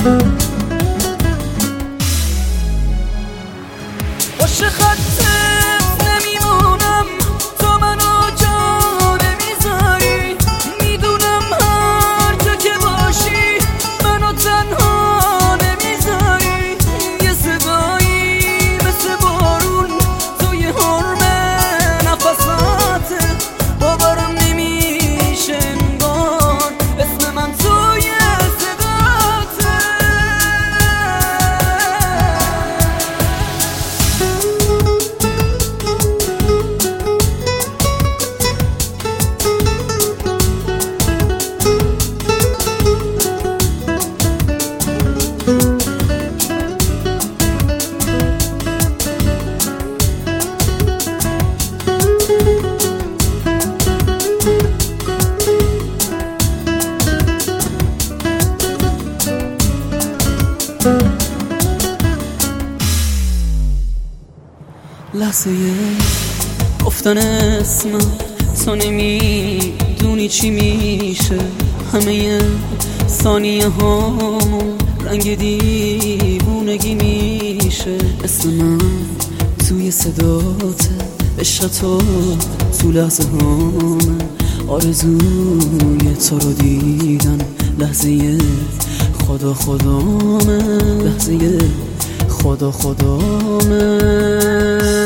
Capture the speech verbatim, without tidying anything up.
عاشق خطت نمیمونم، تو منو جا نمیذاری. میدونم هر جا که باشی منو تنها نمیذاری. یه صدایی مثل بارون توی حرم نفساته، باورم نمیشه انگار اسم من توی صداته. لحظه گفتن اسمم تو نمیدونی چی میشه. همه ثانیه هامون رنگ دیوونگی میشه. اسم من توی صداته، عشق تو تو لحظه هامه. آرزوی تو رو دیدن لحظه خدا خدامه، لحظه خدا خدامه.